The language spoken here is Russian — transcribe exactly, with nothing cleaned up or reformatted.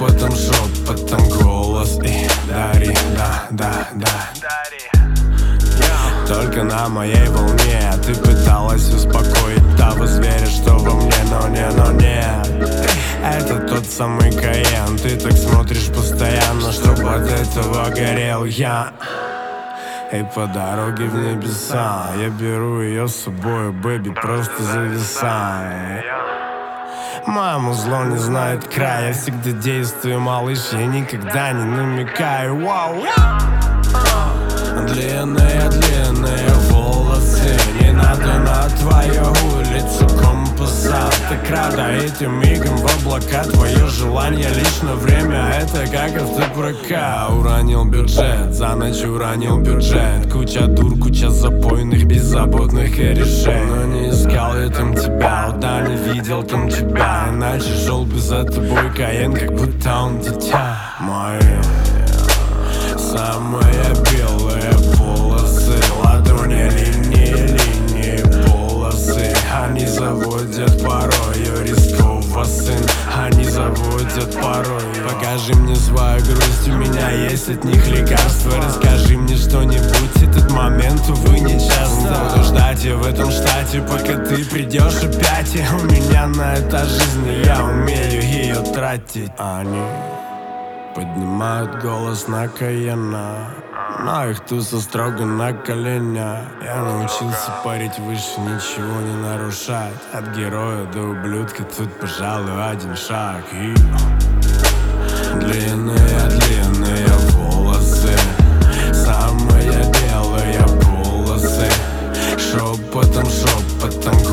Шепотом, шепотом голос и дари, да, да, да. Только на моей волне ты пыталась успокоить того зверя, что во мне, но не, но нет. Это тот самый Каен, ты так смотришь постоянно, чтобы от этого горел я. И по дороге в небеса я беру ее с собой, бэби, просто зависай. Моему зло не знает края, я всегда действую, малыш, я никогда не намекаю. Вау. Длинные, длинные волосы, не надо на твою улицу компаса. Так рада этим мигом в облака, твое желание лишь на время. Это как автопрокат. Уронил бюджет, за ночь уронил бюджет. Куча дур, куча запойных, беззаботных и решений. Но не искал я там тебя, да не видел там тебя. Иначе шел бы за тобой Каен, как будто он дитя. Мои самые белые полосы, ладони, линии, линии, полосы. Они заводят порою рисково, сын. Они заводят порой. Покажи мне свою грусть, у меня есть от них лекарства. Расскажи мне что-нибудь, этот момент, увы, не часто. Буду ждать я в этом штате, пока ты придешь опять. И у меня на это жизнь, и я умею ее тратить. Они поднимают голос на Каена, но их туса строго на коленях. Я научился парить выше, ничего не нарушать. От героя до ублюдка тут, пожалуй, один шаг. И длинные, длинные волосы, самые белые полосы. Шепотом, шепотом